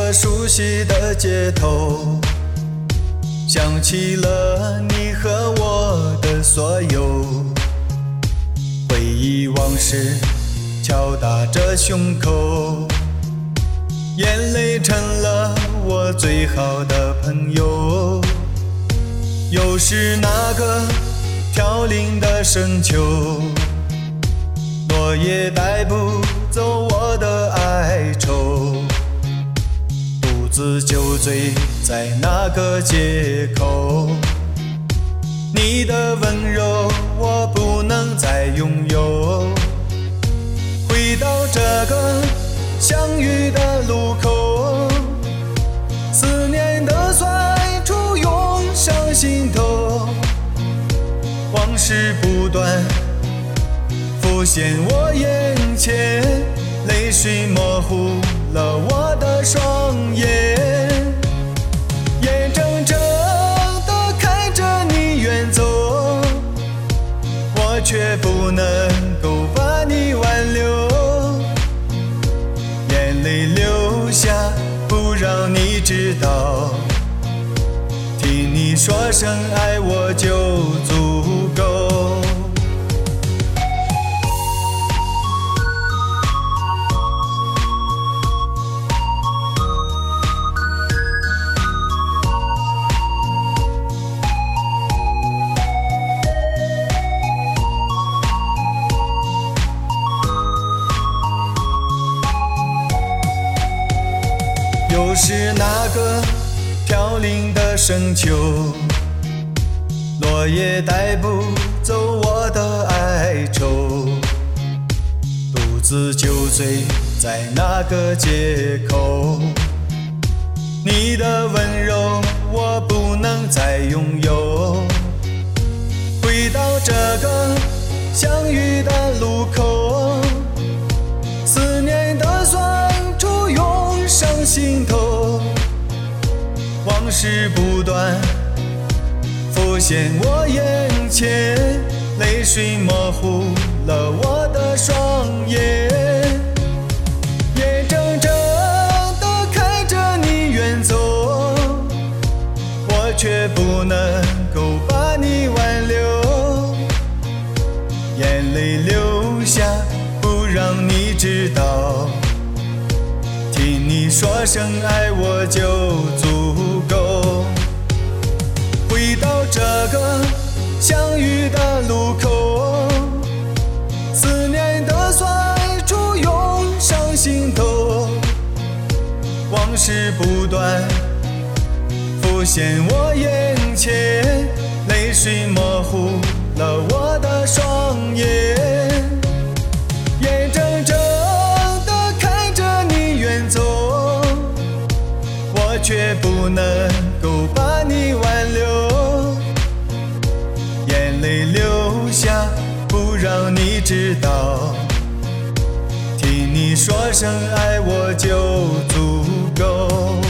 着熟悉的街头，想起了你和我的所有，回忆往事敲打着胸口，眼泪成了我最好的朋友。又是那个飘零的深秋，落叶带不走我的哀愁，独自酒醉在那个街口。你的温柔我不能再拥有，回到这个相遇的路口，思念的酸楚涌上心头，往事不断浮现我眼前，泪水模糊了我的双眼，眼睁睁地看着你远走，我却不能够把你挽留，眼泪流下不让你知道，听你说声爱我就足够。又是那个飘零的深秋，落叶带不走我的哀愁，独自酒醉在那个街口。你的温柔我不能再拥有，回到这个相遇的路口，思念的酸楚涌上心头，往事不断浮现我眼前，泪水模糊了我的双眼，眼睁睁地看着你远走，我却不能够把你挽留，眼泪流下不让你知道，听你说声爱我就足够。回到这个相遇的路口，思念的酸楚涌上心头，往事不断浮现我眼前，泪水模糊了我的双眼，眼睁睁地看着你远走，我却不能够把你挽留，眼泪流下不让你知道，听你说声爱我就足够。